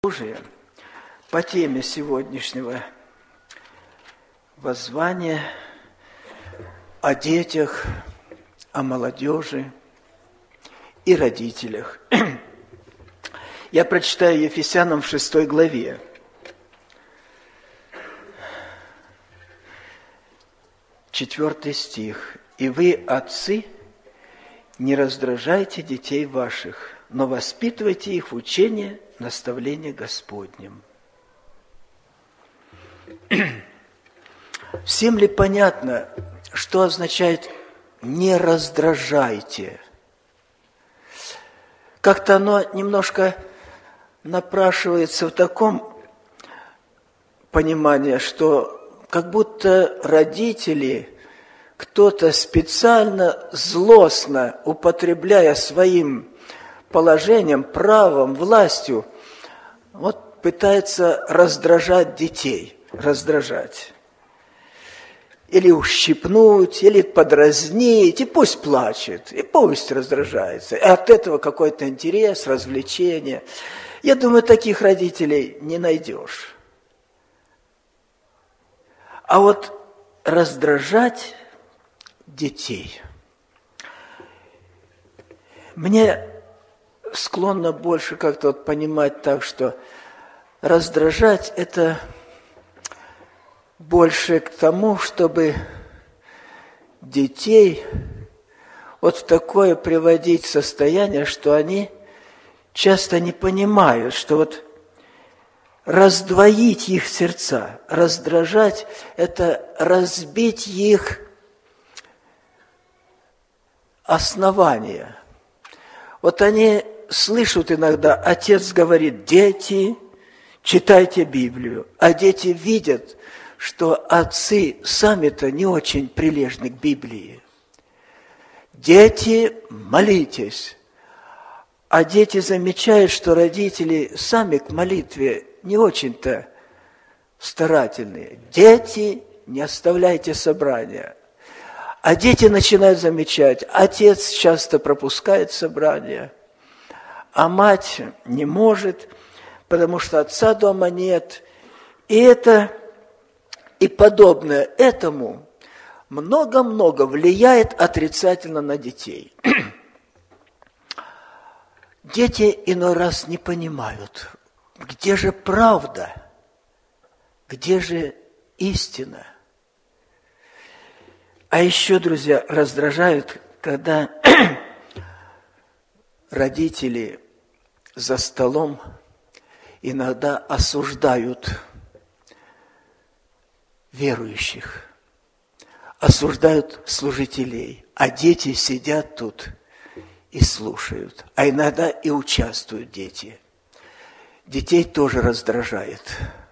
Божие по теме сегодняшнего воззвания о детях, о молодежи и родителях. Я прочитаю Ефесянам в 6 главе. Четвертый стих. «И вы, отцы, не раздражайте детей ваших, но воспитывайте их в учении, наставление Господнем». Всем ли понятно, что означает «не раздражайте»? Как-то оно немножко напрашивается в таком понимании, что как будто родители, кто-то специально, злостно, употребляя своим положением, правом, властью, вот пытается раздражать детей, раздражать. Или ущипнуть, или подразнить, и пусть плачет, и пусть раздражается. И от этого какой-то интерес, развлечение. Я думаю, таких родителей не найдешь. А вот раздражать детей. Мне склонно больше как-то вот понимать так, что раздражать – это больше к тому, чтобы детей вот в такое приводить состояние, что они часто не понимают, что вот раздвоить их сердца, раздражать – это разбить их основания. Вот они слышат иногда, отец говорит: дети, читайте Библию, а дети видят, что отцы сами-то не очень прилежны к Библии. Дети, молитесь. А дети замечают, что родители сами к молитве не очень-то старательные. Дети, не оставляйте собрания. А дети начинают замечать, отец часто пропускает собрания, а мать не может, потому что отца дома нет. И это и подобное этому много-много влияет отрицательно на детей. Дети иной раз не понимают, где же правда, где же истина. А еще, друзья, раздражают, когда родители за столом иногда осуждают верующих, осуждают служителей, а дети сидят тут и слушают, а иногда и участвуют дети. Детей тоже раздражает.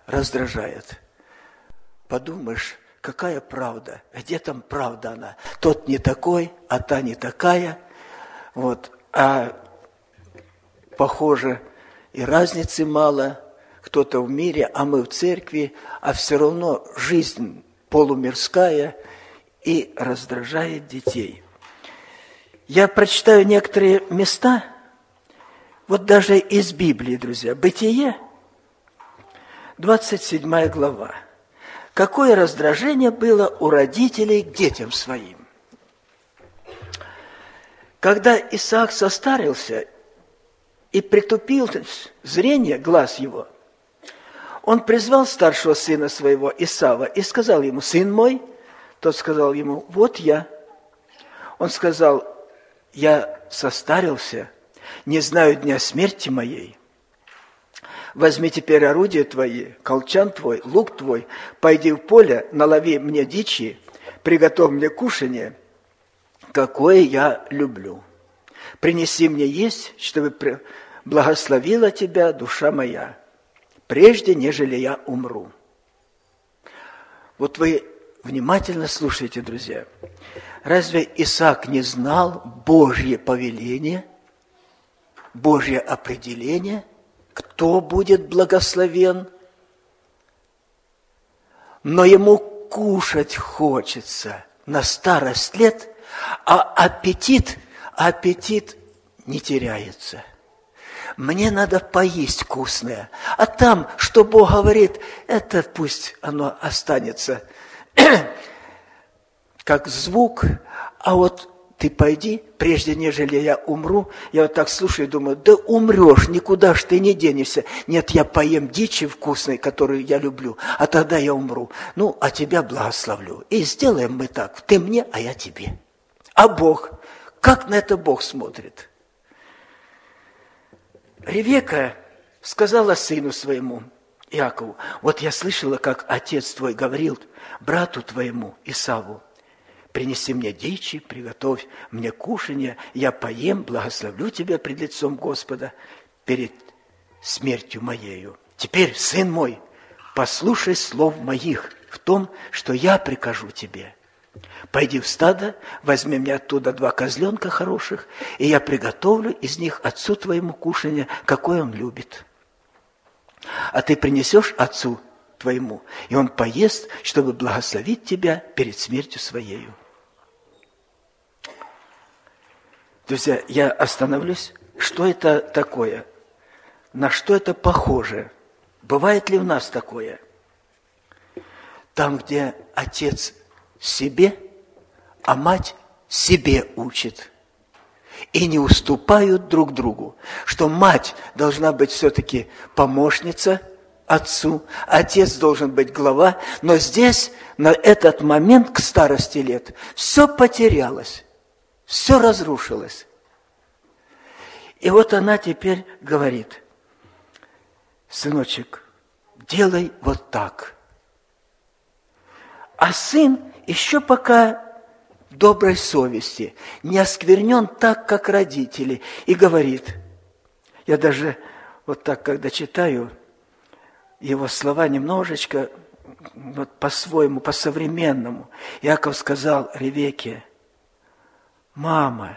Подумаешь, какая правда? Где там правда она? Тот не такой, а та не такая. Вот. А похоже, и разницы мало. Кто-то в мире, а мы в церкви, а все равно жизнь полумирская и раздражает детей. Я прочитаю некоторые места, вот даже из Библии, друзья. Бытие, 27 глава. Какое раздражение было у родителей к детям своим. Когда Исаак состарился и притупил зрение глаз его, он призвал старшего сына своего Исава и сказал ему: сын мой. Тот сказал ему: вот я. Он сказал: я состарился, не знаю дня смерти моей. Возьми теперь орудия твои, колчан твой, лук твой, пойди в поле, налови мне дичи, приготовь мне кушанье, какое я люблю. Принеси мне есть, чтобы благословила тебя душа моя, прежде нежели я умру. Вот вы внимательно слушайте, друзья. Разве Исаак не знал Божье повеление, Божье определение, кто будет благословен? Но ему кушать хочется на старость лет, а аппетит не теряется. Мне надо поесть вкусное. А там, что Бог говорит, это пусть оно останется как звук. А вот ты пойди, прежде нежели я умру, я вот так слушаю и думаю, да умрешь, никуда ж ты не денешься. Нет, я поем дичи вкусной, которую я люблю, а тогда я умру. Ну, а тебя благословлю. И сделаем мы так, ты мне, а я тебе. А Бог, как на это Бог смотрит? Ревека сказала сыну своему, Иакову, вот я слышала, как отец твой говорил брату твоему Исаву, принеси мне дичи, приготовь мне кушанье, я поем, благословлю тебя пред лицом Господа перед смертью моею. Теперь, сын мой, послушай слов моих в том, что я прикажу тебе. Пойди в стадо, возьми мне оттуда 2 козленка хороших, и я приготовлю из них отцу твоему кушанье, какое он любит. А ты принесешь отцу твоему, и он поест, чтобы благословить тебя перед смертью своею. Друзья, я остановлюсь. Что это такое? На что это похоже? Бывает ли у нас такое? Там, где отец себе, а мать себе учит. И не уступают друг другу. Что мать должна быть все-таки помощница отцу, отец должен быть глава. Но здесь, на этот момент, к старости лет, все потерялось. Все разрушилось. И вот она теперь говорит, сыночек, делай вот так. А сын еще пока в доброй совести, не осквернен так, как родители, и говорит, я даже вот так, когда читаю его слова немножечко, вот по-своему, по-современному, Иаков сказал Ревеке, мама,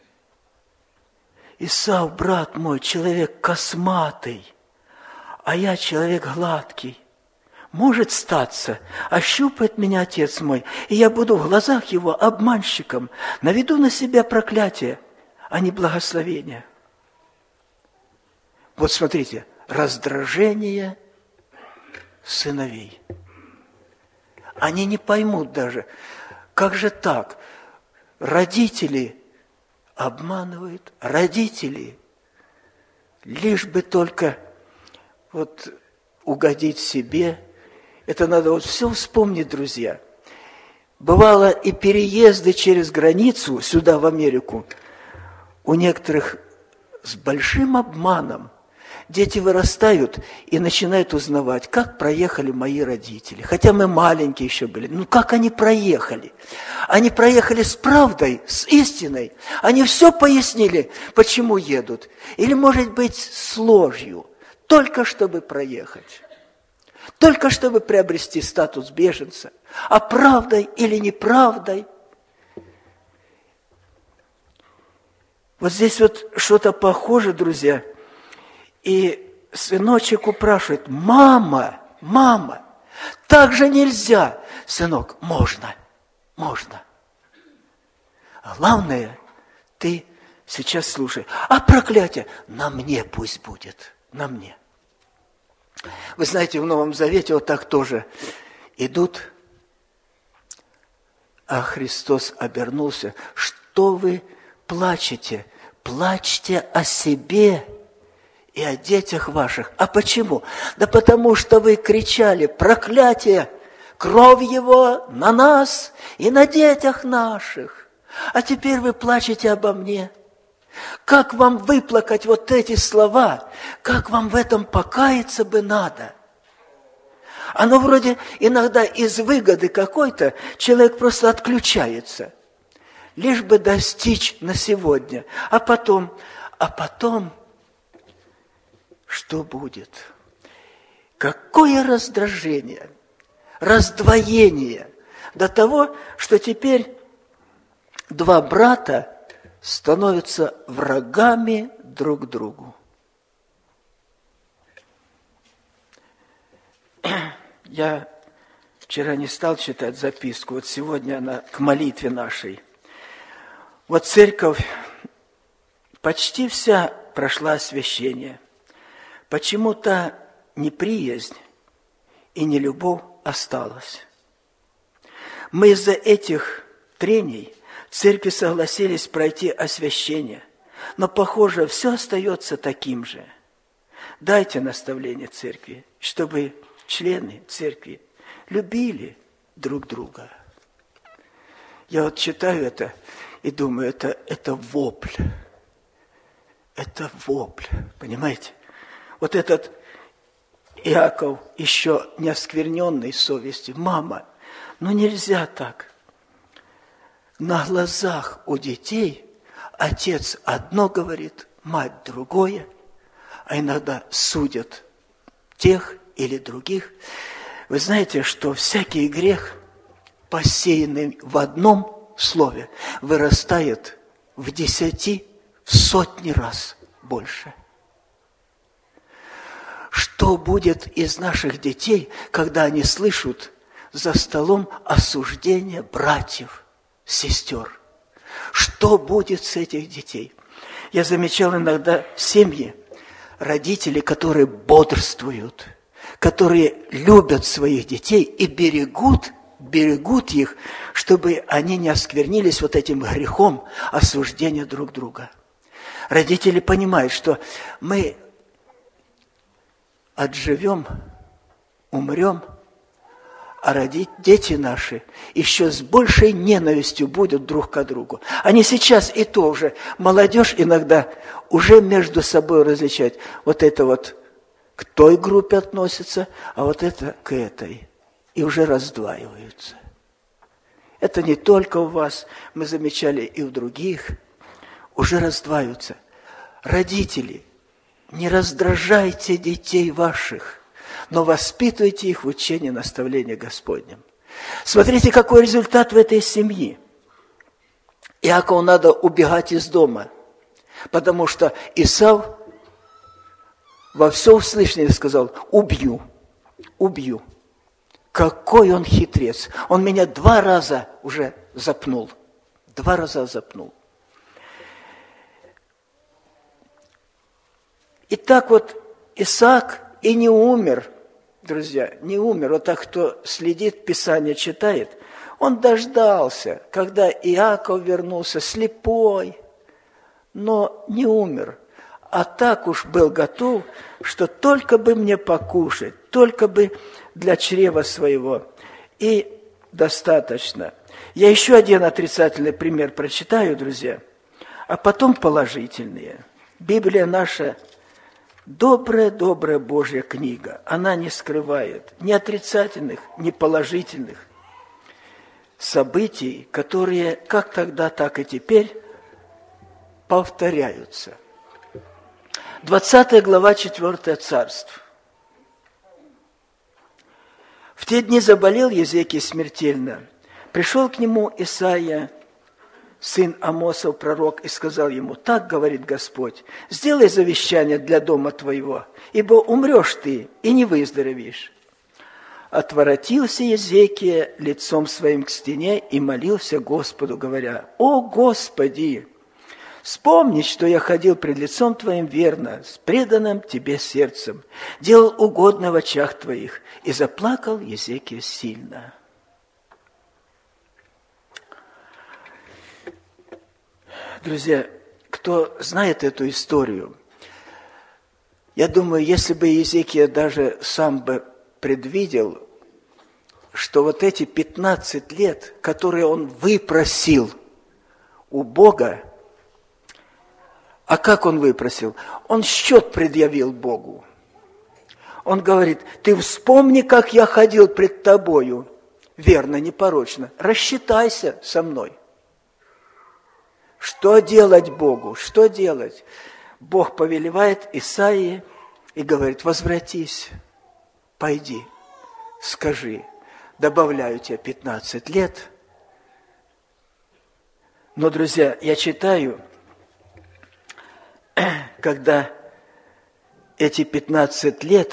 Исав, брат мой, человек косматый, а я человек гладкий. Может статься, ощупает меня отец мой, и я буду в глазах его обманщиком, наведу на себя проклятие, а не благословение. Вот смотрите, раздражение сыновей. Они не поймут даже, как же так? Родители обманывают, родители, лишь бы только вот угодить себе. Это надо вот все вспомнить, друзья. Бывало и переезды через границу сюда, в Америку, у некоторых с большим обманом. Дети вырастают и начинают узнавать, как проехали мои родители. Хотя мы маленькие еще были. Ну, как они проехали? Они проехали с правдой, с истиной. Они все пояснили, почему едут. Или, может быть, с ложью. Только чтобы проехать. Только чтобы приобрести статус беженца. А правдой или неправдой? Вот здесь вот что-то похоже, друзья. И сыночек упрашивает, мама, так же нельзя. Сынок, можно. Главное, ты сейчас слушай. А проклятие на мне пусть будет, на мне. Вы знаете, в Новом Завете вот так тоже идут, а Христос обернулся. Что вы плачете? Плачьте о себе и о детях ваших. А почему? Да потому что вы кричали проклятие, кровь его на нас и на детях наших. А теперь вы плачете обо мне. Как вам выплакать вот эти слова? Как вам в этом покаяться бы надо? Оно вроде иногда из выгоды какой-то человек просто отключается. Лишь бы достичь на сегодня. А потом, что будет? Какое раздражение, раздвоение до того, что теперь 2 брата становятся врагами друг другу. Я вчера не стал читать записку, вот сегодня она к молитве нашей. Вот церковь почти вся прошла освящение. Почему-то неприязнь и нелюбовь осталась. Мы из-за этих трений в церкви согласились пройти освящение, но, похоже, все остается таким же. Дайте наставление церкви, чтобы члены церкви любили друг друга. Я вот читаю это и думаю, это вопль. Это вопль, понимаете? Вот этот Иаков, еще не оскверненный совестью. Мама, ну нельзя так. На глазах у детей отец одно говорит, мать другое, а иногда судят тех или других. Вы знаете, что всякий грех, посеянный в одном слове, вырастает в 10, в сотни раз больше. Что будет из наших детей, когда они слышат за столом осуждение братьев, сестер? Что будет с этих детей? Я замечал иногда семьи, родители, которые бодрствуют, которые любят своих детей и берегут их, чтобы они не осквернились вот этим грехом осуждения друг друга. Родители понимают, что мы отживем, умрем, а дети наши еще с большей ненавистью будут друг к другу. Они сейчас и то уже, молодежь иногда уже между собой различает. Вот это вот к той группе относится, а вот это к этой. И уже раздваиваются. Это не только у вас, мы замечали и у других, уже раздваиваются. Родители, не раздражайте детей ваших, но воспитывайте их в учении наставления Господнем. Смотрите, какой результат в этой семье. Иакову надо убегать из дома, потому что Исав во всеуслышание сказал: убью. Какой он хитрец. Он меня 2 раза уже запнул. 2 раза запнул. И так вот Исаак и не умер, друзья, не умер. Вот так, кто следит, Писание читает, он дождался, когда Иаков вернулся слепой, но не умер. А так уж был готов, что только бы мне покушать, только бы для чрева своего. И достаточно. Я еще один отрицательный пример прочитаю, друзья, а потом положительные. Библия наша добрая Божья книга. Она не скрывает ни отрицательных, ни положительных событий, которые как тогда, так и теперь повторяются. 20 глава, 4 царств. В те дни заболел Езекия смертельно. Пришел к нему Исаия, сын Амосов, пророк, и сказал ему: так говорит Господь, сделай завещание для дома твоего, ибо умрешь ты и не выздоровеешь. Отворотился Езекия лицом своим к стене и молился Господу, говоря: о Господи, вспомни, что я ходил пред лицом Твоим верно, с преданным Тебе сердцем, делал угодно в очах Твоих. И заплакал Езекия сильно. Друзья, кто знает эту историю, я думаю, если бы Езекия даже сам бы предвидел, что вот эти 15 лет, которые он выпросил у Бога, а как он выпросил? Он счет предъявил Богу. Он говорит: ты вспомни, как я ходил пред тобою, верно, непорочно, рассчитайся со мной. Что делать Богу? Что делать? Бог повелевает Исаии и говорит: возвратись, пойди, скажи, добавляю тебе 15 лет. Но, друзья, я читаю, когда эти 15 лет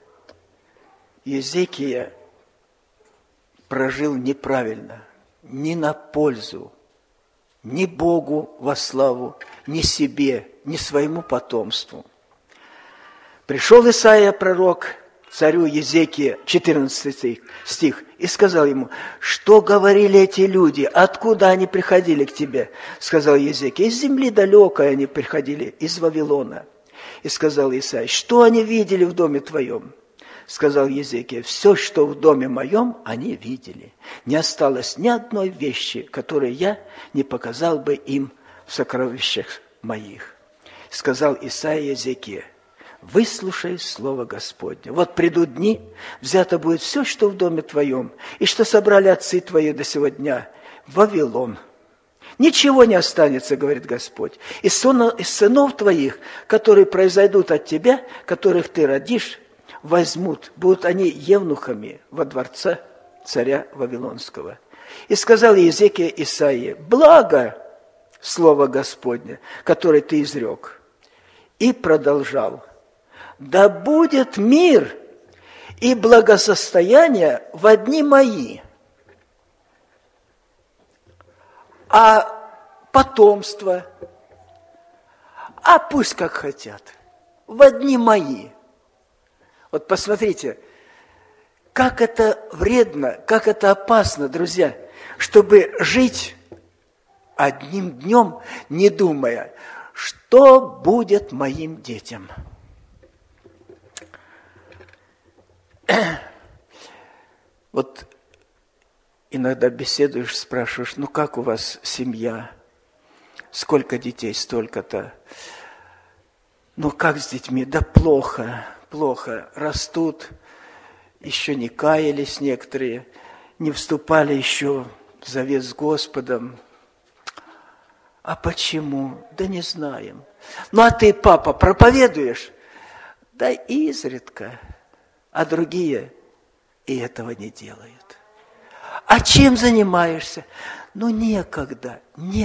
Езекия прожил неправильно, не на пользу, ни Богу во славу, ни себе, ни своему потомству. Пришел Исаия, пророк, царю Езекии, 14 стих, и сказал ему: что говорили эти люди, откуда они приходили к тебе? Сказал Езекия: из земли далекой они приходили, из Вавилона. И сказал Исаия: что они видели в доме твоем? Сказал Езекия: все, что в доме моем, они видели. Не осталось ни одной вещи, которой я не показал бы им в сокровищах моих. Сказал Исаия Езекии: выслушай слово Господне. Вот придут дни, взято будет все, что в доме твоем, и что собрали отцы твои до сего дня, в Вавилон. Ничего не останется, говорит Господь. Из сынов твоих, которые произойдут от тебя, которых ты родишь, возьмут, будут они евнухами во дворце царя Вавилонского. И сказал Езекия Исаии: благо слово Господне, которое ты изрек. И продолжал: да будет мир и благосостояние в дни мои, а потомство, а пусть как хотят, в дни мои. Вот посмотрите, как это вредно, как это опасно, друзья, чтобы жить одним днем, не думая, что будет моим детям. Вот иногда беседуешь, спрашиваешь: ну как у вас семья? Сколько детей? Столько-то. Ну как с детьми? Да плохо. Плохо, растут, еще не каялись некоторые, не вступали еще в завет с Господом. А почему? Да не знаем. Ну а ты, папа, проповедуешь? Да изредка. А другие и этого не делают. А чем занимаешься? Ну некогда.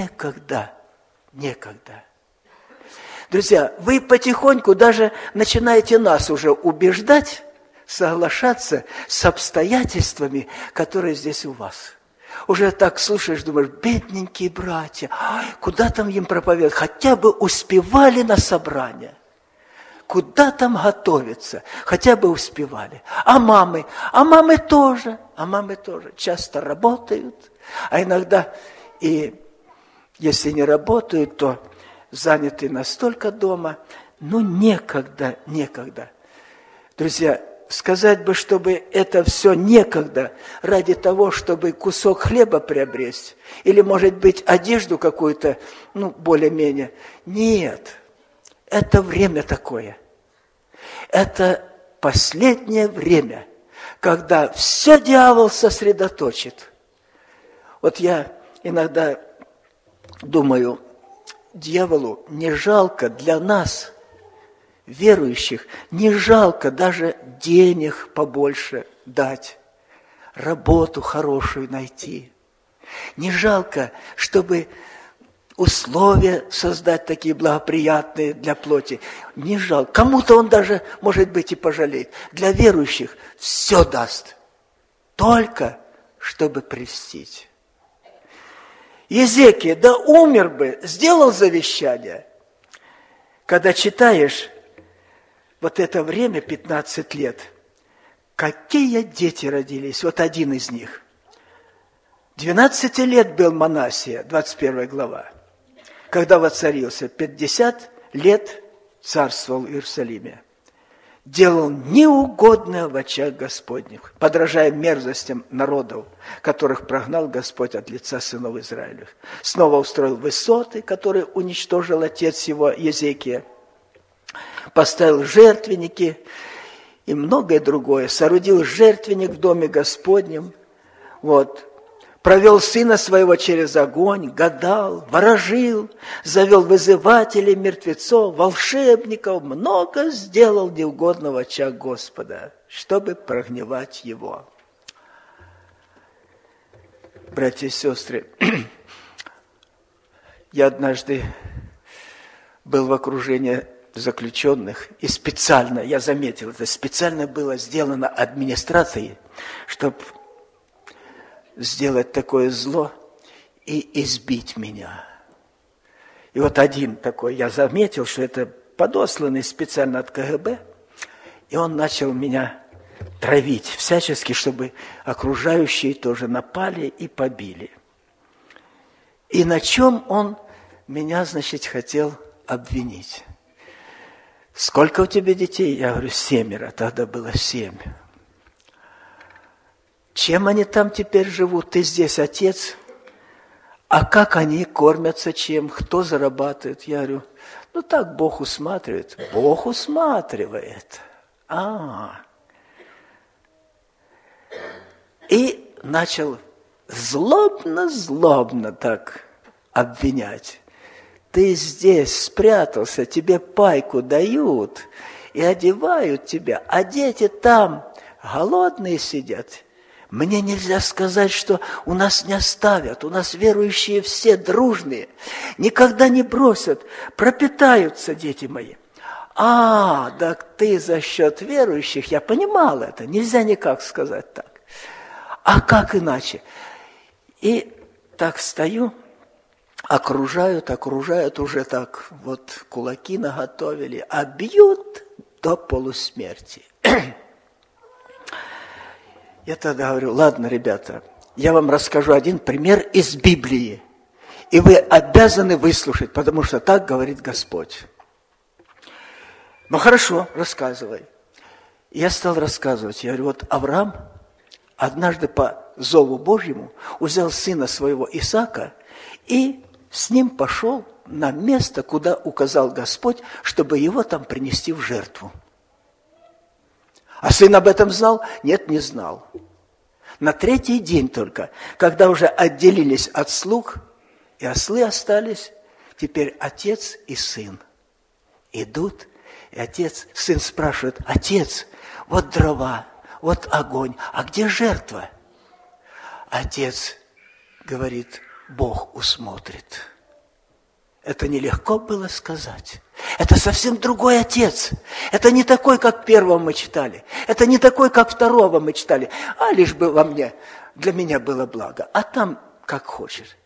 Друзья, вы потихоньку даже начинаете нас уже убеждать, соглашаться с обстоятельствами, которые здесь у вас. Уже так слушаешь, думаешь: бедненькие братья, куда там им проповедовать? Хотя бы успевали на собрание. Куда там готовиться? Хотя бы успевали. А мамы? А мамы тоже часто работают. А иногда и если не работают, то заняты настолько дома, ну некогда. Друзья, сказать бы, чтобы это все некогда ради того, чтобы кусок хлеба приобрести, или, может быть, одежду какую-то, ну, более-менее. Нет, это время такое. Это последнее время, когда все дьявол сосредоточит. Вот я иногда думаю, дьяволу не жалко для нас, верующих, не жалко даже денег побольше дать, работу хорошую найти. Не жалко, чтобы условия создать такие благоприятные для плоти. Не жалко. Кому-то он даже, может быть, и пожалеет. Для верующих все даст, только чтобы прельстить. Езекия, да умер бы, сделал завещание. Когда читаешь вот это время, 15 лет, какие дети родились, вот один из них. 12 лет был Манассия, 21 глава, когда воцарился, 50 лет царствовал в Иерусалиме. Делал неугодное в очах Господних, подражая мерзостям народов, которых прогнал Господь от лица сынов Израилевых. Снова устроил высоты, которые уничтожил отец его Езекия. Поставил жертвенники и многое другое. Соорудил жертвенник в доме Господнем. Вот. Провел сына своего через огонь, гадал, ворожил, завел вызывателей, мертвецов, волшебников, много сделал неугодного в очах Господа, чтобы прогневать его. Братья и сестры, я однажды был в окружении заключенных, и специально, я заметил, это специально было сделано администрацией, чтобы сделать такое зло и избить меня. И вот один такой, я заметил, что это подосланный специально от КГБ, и он начал меня травить всячески, чтобы окружающие тоже напали и побили. И на чем он меня, значит, хотел обвинить? Сколько у тебя детей? Я говорю, 7, тогда было 7. Чем они там теперь живут? Ты здесь отец. А как они кормятся чем? Кто зарабатывает? Я говорю, ну так Бог усматривает. Бог усматривает. И начал злобно так обвинять. Ты здесь спрятался, тебе пайку дают и одевают тебя, а дети там голодные сидят. Мне нельзя сказать, что у нас не оставят, у нас верующие все дружные, никогда не бросят, пропитаются дети мои. Да ты за счет верующих, я понимал это, нельзя никак сказать так. А как иначе? И так стою, окружают, уже так вот кулаки наготовили, а бьют до полусмерти. Я тогда говорю, ладно, ребята, я вам расскажу один пример из Библии, и вы обязаны выслушать, потому что так говорит Господь. Ну хорошо, рассказывай. Я стал рассказывать, я говорю, вот Авраам однажды по зову Божьему взял сына своего Исаака и с ним пошел на место, куда указал Господь, чтобы его там принести в жертву. А сын об этом знал? Нет, не знал. На 3-й день только, когда уже отделились от слуг, и ослы остались, теперь отец и сын идут, и сын спрашивает, отец, вот дрова, вот огонь, а где жертва? Отец говорит, Бог усмотрит. Это нелегко было сказать. Это совсем другой отец. Это не такой, как первого мы читали. Это не такой, как второго мы читали. Лишь бы для меня было благо. А там как хочешь.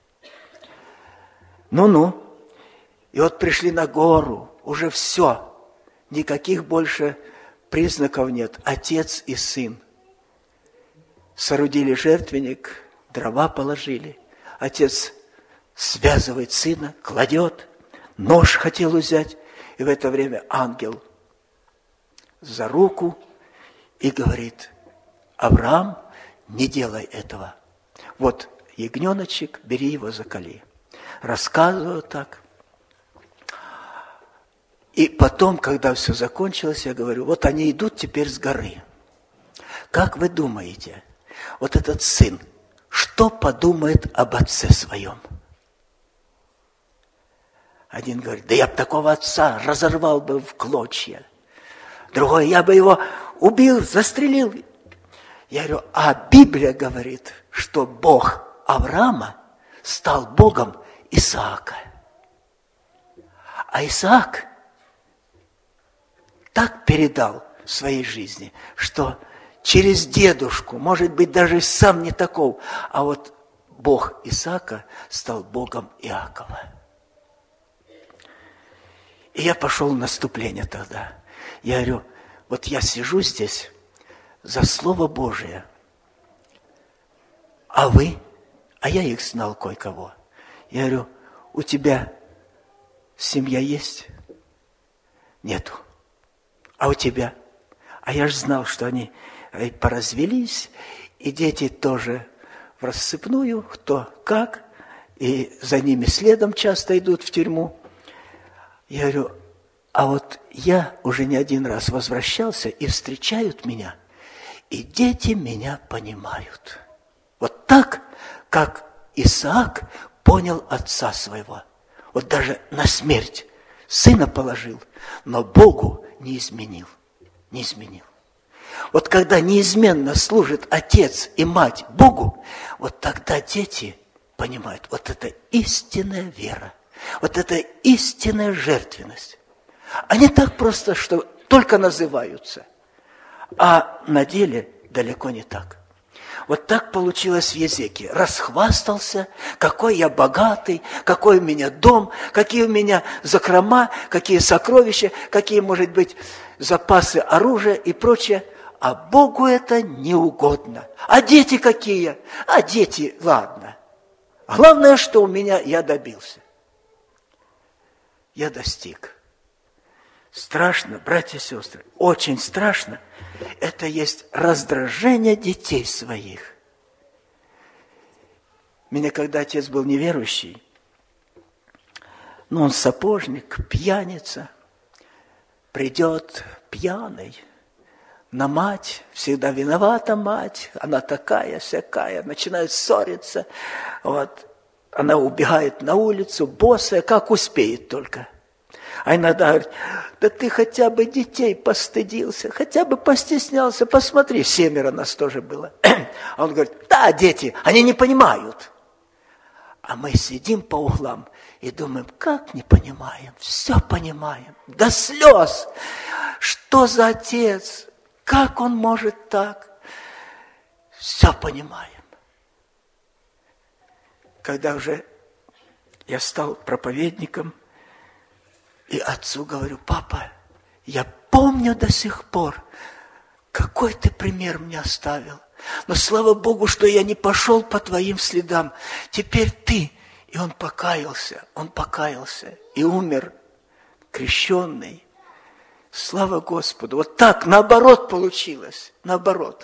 Ну-ну. И вот пришли на гору. Уже все. Никаких больше признаков нет. Отец и сын. Соорудили жертвенник, дрова положили. Отец связывает сына, кладет, нож хотел взять, и в это время ангел за руку и говорит, Авраам, не делай этого. Вот ягненочек, бери его, заколи. Рассказываю так. И потом, когда все закончилось, я говорю, вот они идут теперь с горы. Как вы думаете, вот этот сын, что подумает об отце своем? Один говорит, да я бы такого отца разорвал бы в клочья. Другой, я бы его убил, застрелил. Я говорю, а Библия говорит, что Бог Авраама стал Богом Исаака. А Исаак так передал своей жизни, что через дедушку, может быть, даже сам не таков, а вот Бог Исаака стал Богом Иакова. И я пошел в наступление тогда. Я говорю, вот я сижу здесь за Слово Божие, а вы, а я их знал кое-кого. Я говорю, у тебя семья есть? Нету. А у тебя? А я же знал, что они поразвелись, и дети тоже в рассыпную, кто как, и за ними следом часто идут в тюрьму. Я говорю, а вот я уже не один раз возвращался, и встречают меня, и дети меня понимают. Вот так, как Исаак понял отца своего. Вот даже на смерть сына положил, но Богу не изменил. Не изменил. Вот когда неизменно служит отец и мать Богу, вот тогда дети понимают, вот это истинная вера, вот это истинная жертвенность. Они так просто, что только называются, а на деле далеко не так. Вот так получилось в Езекии. Расхвастался, какой я богатый, какой у меня дом, какие у меня закрома, какие сокровища, какие, может быть, запасы оружия и прочее. А Богу это не угодно. А дети какие? А дети, ладно. Главное, что у меня я добился. Я достиг. Страшно, братья и сестры, очень страшно. Это есть раздражение детей своих. Меня, когда отец был неверующий, он сапожник, пьяница, придет пьяный на мать, всегда виновата мать, она такая, сякая, начинают ссориться, вот, она убегает на улицу, босая, как успеет только. А иногда говорит, да ты хотя бы детей постыдился, хотя бы постеснялся, посмотри, 7 нас тоже было. А он говорит, да, дети, они не понимают. А мы сидим по углам и думаем, как не понимаем, все понимаем, до слез. Что за отец, как он может так? Все понимаем. Когда уже я стал проповедником, и отцу говорю, папа, я помню до сих пор, какой ты пример мне оставил. Но слава Богу, что я не пошел по твоим следам. Теперь ты. И он покаялся и умер, крещенный. Слава Господу. Вот так, наоборот получилось, наоборот.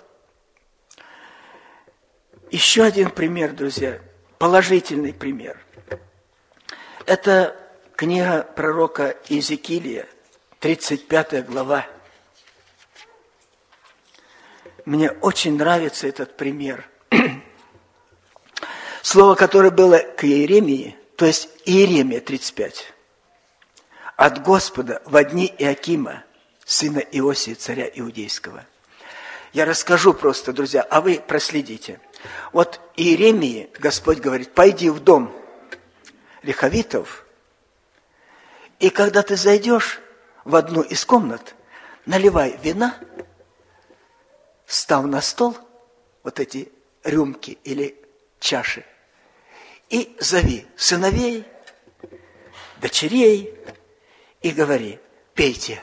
Еще один пример, друзья, положительный пример. Это книга пророка Иезекииля, 35 глава. Мне очень нравится этот пример. Слово, которое было к Иеремии, то есть Иеремия 35. От Господа во дни Иакима, сына Иосии, царя Иудейского. Я расскажу просто, друзья, а вы проследите. Вот Иеремии Господь говорит, пойди в дом лиховитов, и когда ты зайдешь в одну из комнат, наливай вина, став на стол, вот эти рюмки или чаши, и зови сыновей, дочерей, и говори, пейте.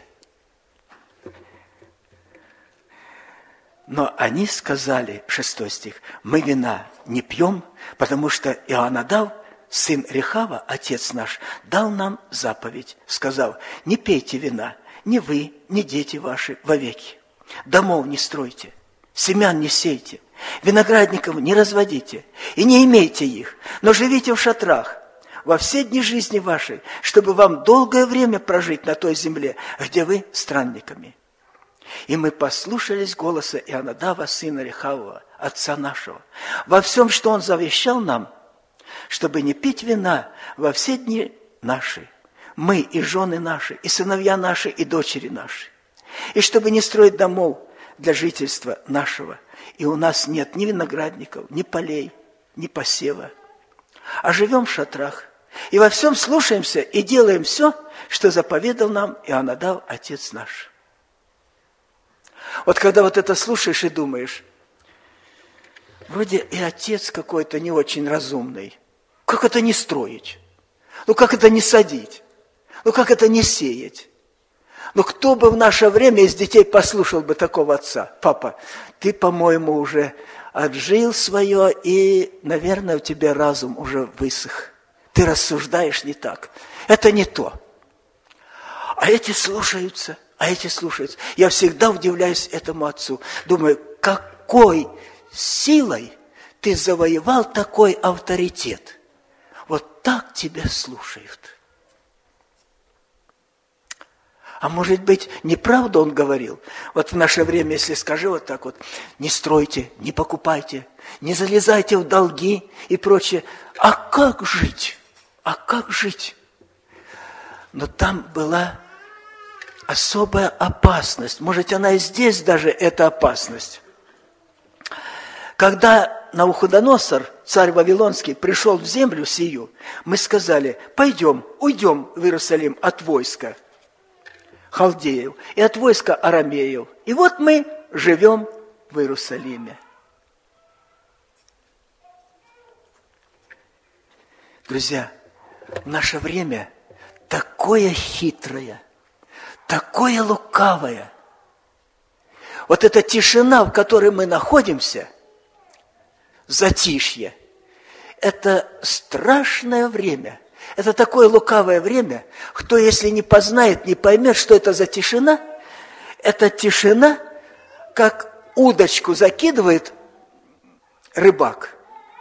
Но они сказали, 6 стих, мы вина не пьем, потому что Иоаннадав, сын Рехава, отец наш, дал нам заповедь, сказав, не пейте вина, ни вы, ни дети ваши вовеки. Домов не стройте, семян не сейте, виноградников не разводите и не имейте их, но живите в шатрах во все дни жизни вашей, чтобы вам долгое время прожить на той земле, где вы странниками. И мы послушались голоса Иоаннадава, сына Рехавова, отца нашего, во всем, что он завещал нам, чтобы не пить вина во все дни наши, мы и жены наши, и сыновья наши, и дочери наши, и чтобы не строить домов для жительства нашего, и у нас нет ни виноградников, ни полей, ни посева, а живем в шатрах, и во всем слушаемся и делаем все, что заповедал нам Иоаннадав, отец наш. Вот когда вот это слушаешь и думаешь, вроде и отец какой-то не очень разумный, как это не строить? Как это не садить? Как это не сеять? Кто бы в наше время из детей послушал бы такого отца? Папа, ты, по-моему, уже отжил свое, и, наверное, у тебя разум уже высох. Ты рассуждаешь не так. Это не то. А эти слушаются. Я всегда удивляюсь этому отцу. Думаю, какой силой ты завоевал такой авторитет? Вот так тебя слушают. А может быть, неправду он говорил? Вот в наше время, если скажи вот так вот, не стройте, не покупайте, не залезайте в долги и прочее. А как жить? Но там была особая опасность. Может, она и здесь даже эта опасность. Когда Навуходоносор, царь Вавилонский, пришел в землю сию, мы сказали, пойдем, уйдем в Иерусалим от войска халдеев и от войска арамеев. И вот мы живем в Иерусалиме. Друзья, в наше время такое хитрое, такое лукавое. Вот эта тишина, в которой мы находимся, затишье, это страшное время. Это такое лукавое время, кто, если не познает, не поймет, что это за тишина, это тишина, как удочку закидывает рыбак.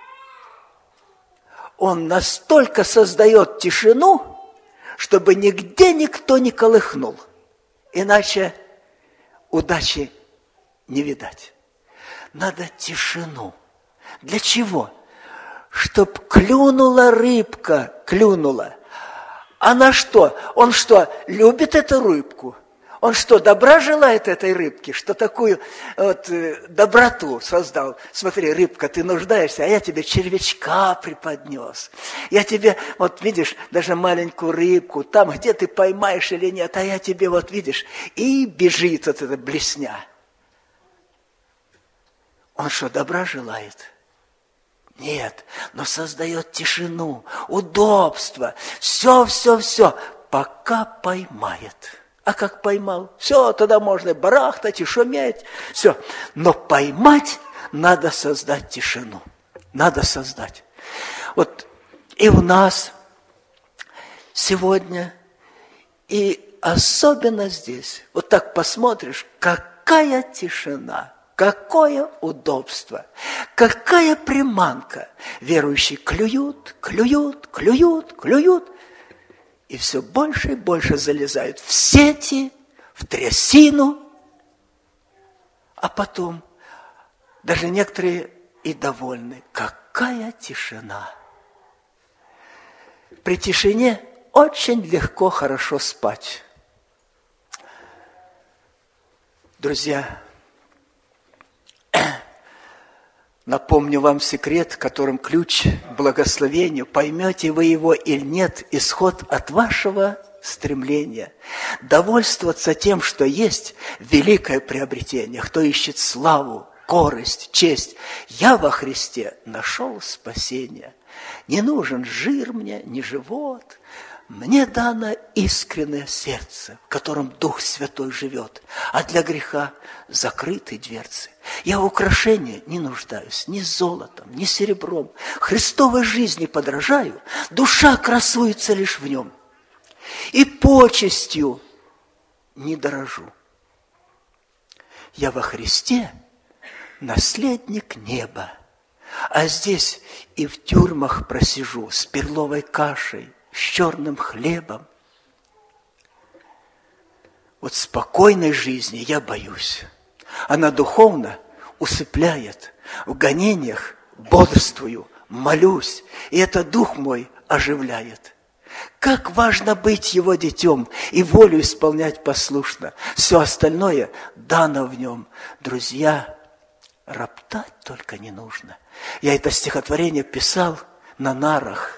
Он настолько создает тишину, чтобы нигде никто не колыхнул. Иначе удачи не видать. Надо тишину. Для чего? Чтоб клюнула рыбка, клюнула. Она что? Он что, любит эту рыбку? Он что, добра желает этой рыбке? Что такую вот доброту создал? Смотри, рыбка, ты нуждаешься, а я тебе червячка преподнес. Я тебе, вот видишь, даже маленькую рыбку, там, где ты поймаешь или нет, а я тебе, вот видишь, и бежит вот эта блесня. Он что, добра желает? Нет, но создает тишину, удобство, все, пока поймает. А как поймал, все, тогда можно барахтать и шуметь, все. Но поймать надо создать тишину, надо создать. Вот и у нас сегодня, и особенно здесь, вот так посмотришь, какая тишина. Какое удобство, какая приманка. Верующие клюют, и все больше и больше залезают в сети, в трясину. А потом даже некоторые и довольны. Какая тишина. При тишине очень легко, хорошо спать. Друзья, напомню вам секрет, которым ключ к благословению. Поймете вы его или нет, исход от вашего стремления. Довольствоваться тем, что есть, великое приобретение. Кто ищет славу, корость, честь. Я во Христе нашел спасение. Не нужен жир мне, ни живот. Мне дано искреннее сердце, в котором Дух Святой живет, а для греха закрыты дверцы. Я в украшении не нуждаюсь ни золотом, ни серебром. Христовой жизни подражаю, душа красуется лишь в нем. И почестью не дорожу. Я во Христе наследник неба, а здесь и в тюрьмах просижу с перловой кашей, с черным хлебом. Вот спокойной жизни я боюсь. Она духовно усыпляет. В гонениях бодрствую, молюсь, и это дух мой оживляет. Как важно быть его детем и волю исполнять послушно. Все остальное дано в нем. Друзья, роптать только не нужно. Я это стихотворение писал на нарах.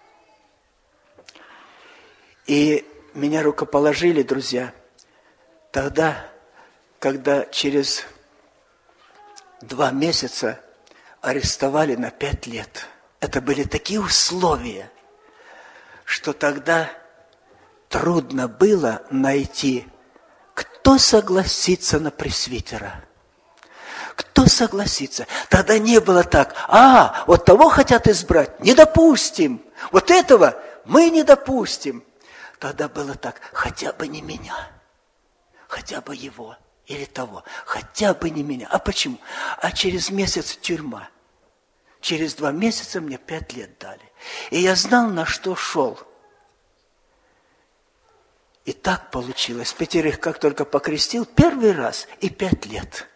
И меня рукоположили, друзья, тогда, когда через 2 месяца арестовали на 5 лет. Это были такие условия, что тогда трудно было найти, кто согласится на пресвитера. Кто согласится? Тогда не было так, вот того хотят избрать, не допустим, вот этого мы не допустим. Тогда было так, хотя бы не меня, хотя бы его или того, хотя бы не меня. А почему? А через месяц тюрьма. Через 2 месяца мне 5 лет дали. И я знал, на что шел. И так получилось. 5 как только покрестил, 1 раз и 5 лет.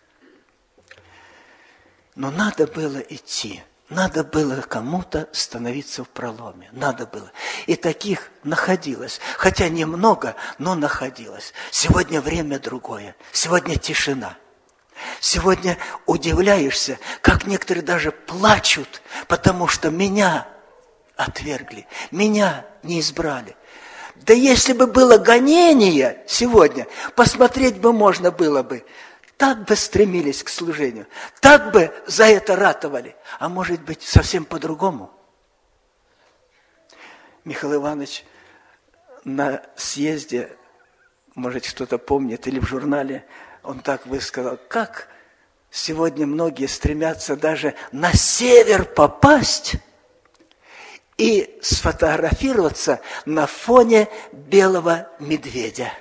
Но надо было идти. Надо было кому-то становиться в проломе. Надо было. И таких находилось. Хотя немного, но находилось. Сегодня время другое. Сегодня тишина. Сегодня удивляешься, как некоторые даже плачут, потому что меня отвергли, меня не избрали. Да если бы было гонение сегодня, посмотреть бы можно было бы. Так бы стремились к служению, так бы за это ратовали, а может быть совсем по-другому. Михаил Иванович на съезде, может, кто-то помнит, или в журнале, он так высказал, как сегодня многие стремятся даже на север попасть и сфотографироваться на фоне белого медведя.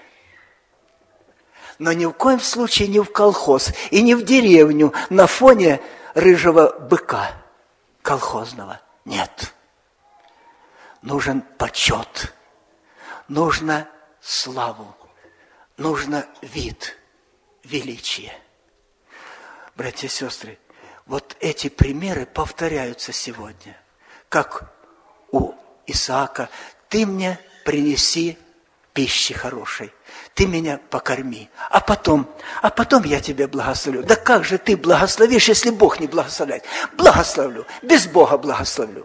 Но ни в коем случае не в колхоз и не в деревню на фоне рыжего быка колхозного. Нет. Нужен почет, нужно славу, нужно вид, величие. Братья и сестры, вот эти примеры повторяются сегодня. Как у Исаака: ты мне принеси пищи хорошей, ты меня покорми, а потом я тебя благословлю. Да как же ты благословишь, если Бог не благословляет? Благословлю, без Бога благословлю.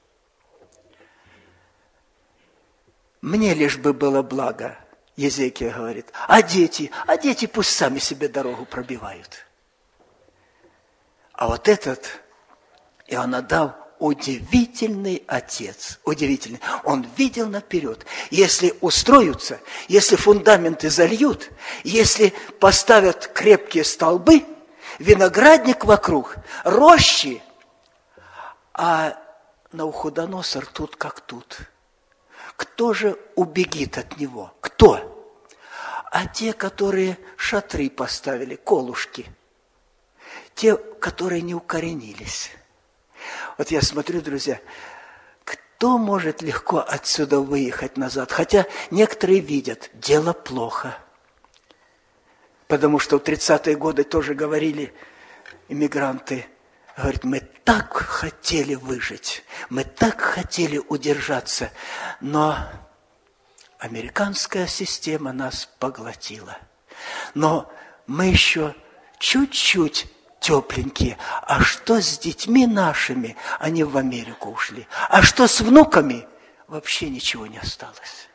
Мне лишь бы было благо, Езекия говорит, а дети пусть сами себе дорогу пробивают. А вот этот Ионадав удивительный отец, удивительный. Он видел наперед. Если устроятся, если фундаменты зальют, если поставят крепкие столбы, виноградник вокруг, рощи, а Навуходоносор тут как тут. Кто же убегит от него? Кто? А те, которые шатры поставили, колушки. Те, которые не укоренились. Вот я смотрю, друзья, кто может легко отсюда выехать назад? Хотя некоторые видят, дело плохо. Потому что в 30-е годы тоже говорили иммигранты, говорят, мы так хотели выжить, мы так хотели удержаться, но американская система нас поглотила. Но мы еще чуть-чуть тепленькие. А что с детьми нашими? Они в Америку ушли. А что с внуками? Вообще ничего не осталось.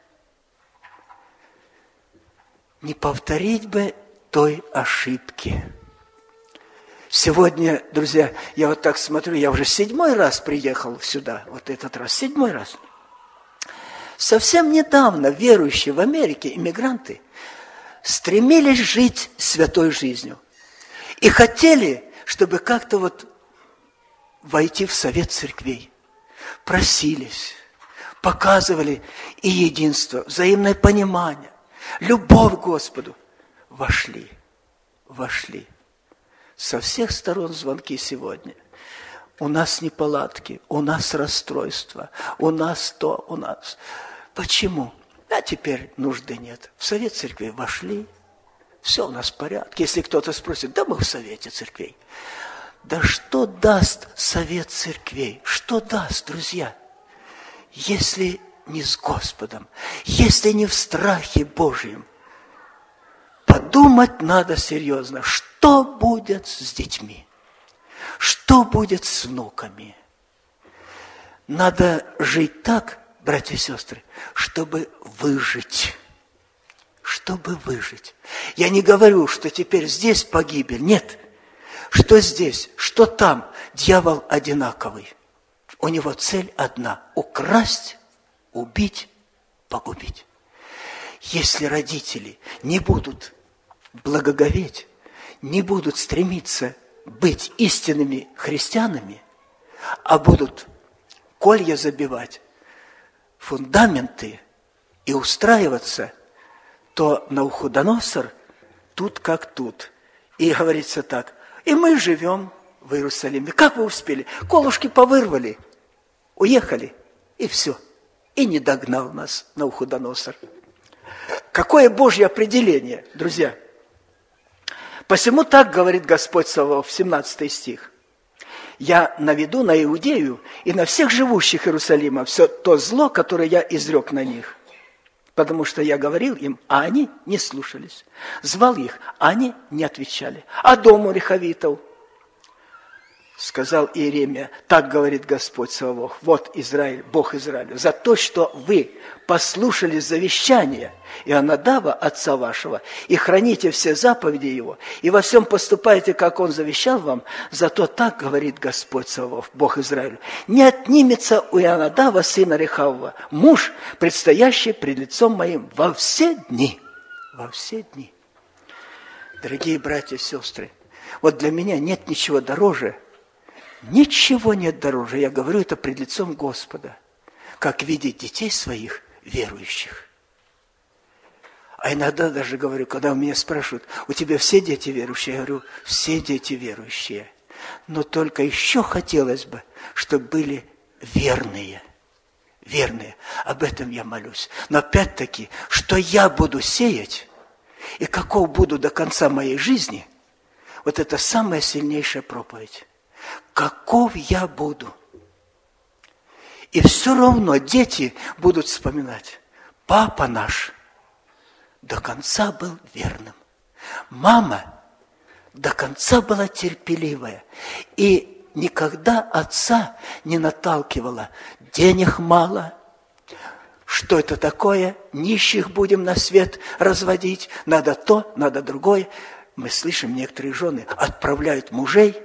Не повторить бы той ошибки. Сегодня, друзья, я вот так смотрю, я уже 7-й раз приехал сюда, вот этот раз, 7-й раз. Совсем недавно верующие в Америке, иммигранты, стремились жить святой жизнью. И хотели, чтобы как-то вот войти в совет церквей. Просились, показывали и единство, взаимное понимание, любовь к Господу. Вошли. Со всех сторон звонки сегодня. У нас неполадки, у нас расстройства, у нас то, у нас. Почему? А теперь нужды нет. В совет церквей вошли. Все у нас в порядке. Если кто-то спросит, да мы в совете церквей. Да что даст совет церквей? Что даст, друзья? Если не с Господом, если не в страхе Божьем. Подумать надо серьезно, что будет с детьми? Что будет с внуками? Надо жить так, братья и сестры, чтобы выжить. Чтобы выжить. Я не говорю, что теперь здесь погибель. Нет. Что здесь, что там. Дьявол одинаковый. У него цель одна. Украсть, убить, погубить. Если родители не будут благоговеть, не будут стремиться быть истинными христианами, а будут колья забивать, фундаменты и устраиваться, то Навуходоносор тут как тут. И говорится так, и мы живем в Иерусалиме. Как вы успели? Колышки повырвали, уехали, и все. И не догнал нас Навуходоносор. Какое Божье определение, друзья? Посему так говорит Господь Саваоф, 17 стих. Я наведу на Иудею и на всех живущих Иерусалима все то зло, которое я изрек на них. Потому что я говорил им, а они не слушались. Звал их, а они не отвечали. А дому рехавитов, сказал Иеремия, так говорит Господь Саваоф, вот Израиль, Бог Израилю, за то, что вы послушали завещание Ионадава, отца вашего, и храните все заповеди его, и во всем поступаете, как он завещал вам, зато так говорит Господь Саваоф, Бог Израилю, не отнимется у Ионадава, сына Рехавова, муж, предстоящий пред лицом моим во все дни. Во все дни. Дорогие братья и сестры, вот для меня нет ничего дороже. Ничего нет дороже, я говорю это пред лицом Господа, как видеть детей своих верующих. А иногда даже говорю, когда у меня спрашивают, у тебя все дети верующие? Я говорю, все дети верующие. Но только еще хотелось бы, чтобы были верные. Верные. Об этом я молюсь. Но опять-таки, что я буду сеять, и каков буду до конца моей жизни, вот это самая сильнейшая проповедь. Каков я буду. И все равно дети будут вспоминать. Папа наш до конца был верным. Мама до конца была терпеливая. И никогда отца не наталкивала. Денег мало. Что это такое? Нищих будем на свет разводить. Надо то, надо другое. Мы слышим, некоторые жены отправляют мужей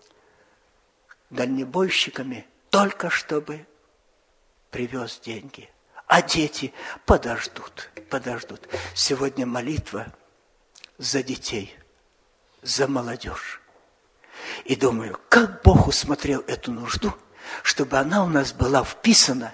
дальнобойщиками, только чтобы привез деньги. А дети подождут. Сегодня молитва за детей, за молодежь. И думаю, как Бог усмотрел эту нужду, чтобы она у нас была вписана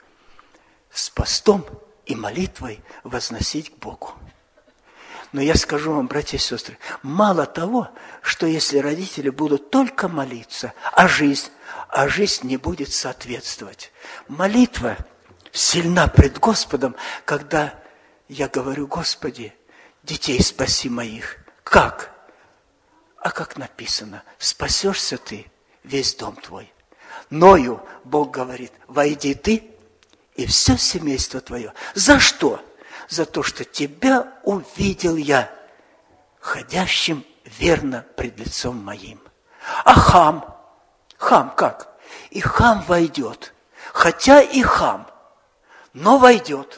с постом и молитвой возносить к Богу. Но я скажу вам, братья и сестры, мало того, что если родители будут только молиться, а жизнь не будет соответствовать. Молитва сильна пред Господом, когда я говорю, Господи, детей спаси моих. Как? А как написано, спасешься ты, весь дом твой. Ною Бог говорит, войди ты и все семейство твое. За что? За то, что тебя увидел я, ходящим верно пред лицом моим. А хам? Хам как? И хам войдет, хотя и хам, но войдет.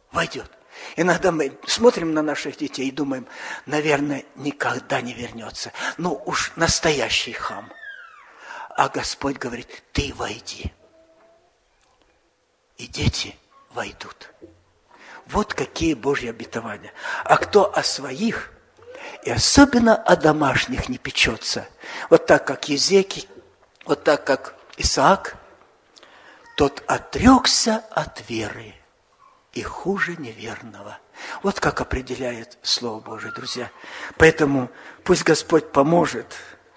Иногда мы смотрим на наших детей и думаем, наверное, никогда не вернется. Ну уж настоящий хам. А Господь говорит, ты войди. И дети войдут. Вот какие Божьи обетования. А кто о своих, и особенно о домашних не печется, вот так, как Езекий, вот так, как Исаак, тот отрекся от веры и хуже неверного. Вот как определяет Слово Божие, друзья. Поэтому пусть Господь поможет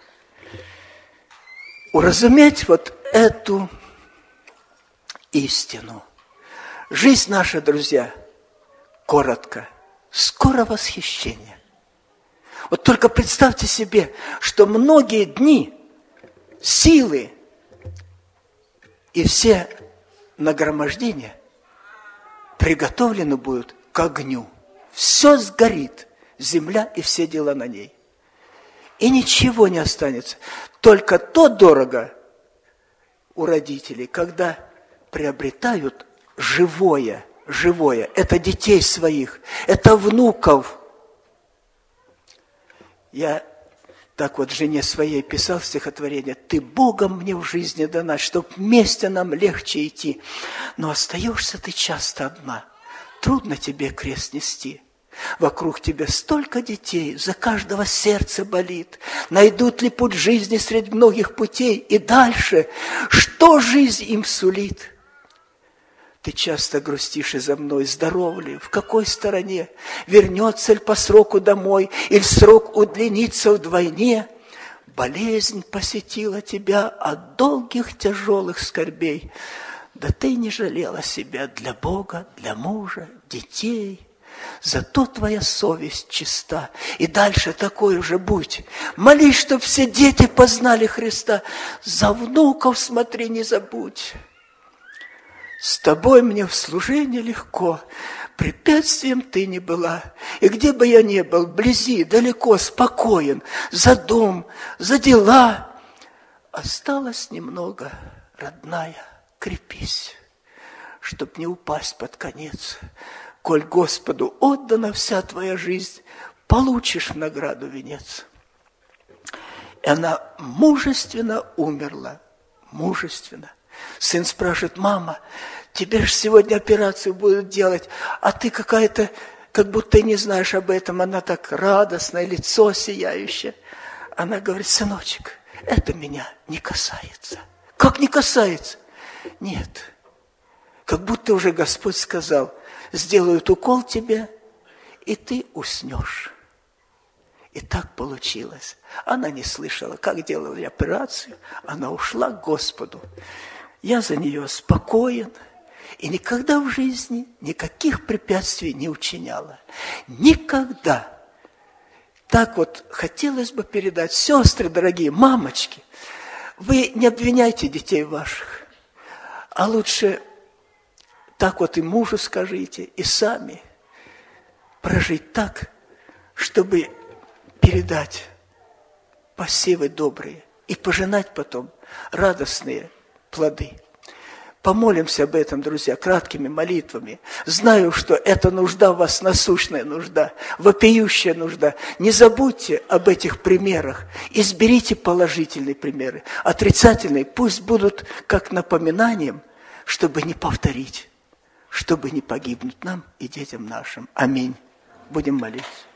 уразуметь вот эту истину. Жизнь наша, друзья, коротко, скоро восхищение. Вот только представьте себе, что многие дни силы и все нагромождения приготовлены будут к огню. Все сгорит, земля и все дела на ней. И ничего не останется. Только то дорого у родителей, когда приобретают живое. Это детей своих, это внуков. Я так вот жене своей писал стихотворение: «Ты Богом мне в жизни дана, чтоб вместе нам легче идти. Но остаешься ты часто одна, трудно тебе крест нести. Вокруг тебя столько детей, за каждого сердце болит. Найдут ли путь жизни среди многих путей? И дальше, что жизнь им сулит? Ты часто грустишь из-за мной, здоров ли, в какой стороне? Вернется ли по сроку домой, или срок удлинится вдвойне? Болезнь посетила тебя от долгих тяжелых скорбей. Да ты не жалела себя для Бога, для мужа, детей. Зато твоя совесть чиста, и дальше такой же будь. Молись, чтоб все дети познали Христа. За внуков смотри, не забудь. С тобой мне в служении легко, препятствием ты не была. И где бы я ни был, вблизи, далеко, спокоен, за дом, за дела. осталось немного, родная, крепись, чтоб не упасть под конец. Коль Господу отдана вся твоя жизнь, получишь в награду венец. И она мужественно умерла, мужественно. Сын спрашивает: мама, тебе же сегодня операцию будут делать, а ты какая-то, как будто и не знаешь об этом. Она так радостная, лицо сияющее. Она говорит: сыночек, это меня не касается. Как не касается? Нет. Как будто уже Господь сказал: сделают укол тебе, и ты уснешь. И так получилось. Она не слышала, как делали операцию. Она ушла к Господу. Я за нее спокоен. И никогда в жизни никаких препятствий не учиняла. Никогда. Так вот хотелось бы передать: сестры дорогие, мамочки, вы не обвиняйте детей ваших, а лучше так вот и мужу скажите, и сами прожить так, чтобы передать посевы добрые и пожинать потом радостные плоды. Помолимся об этом, друзья, краткими молитвами. Знаю, что эта нужда у вас насущная нужда, вопиющая нужда. Не забудьте об этих примерах. Изберите положительные примеры. Отрицательные пусть будут как напоминанием, чтобы не повторить, чтобы не погибнуть нам и детям нашим. Аминь. Будем молиться.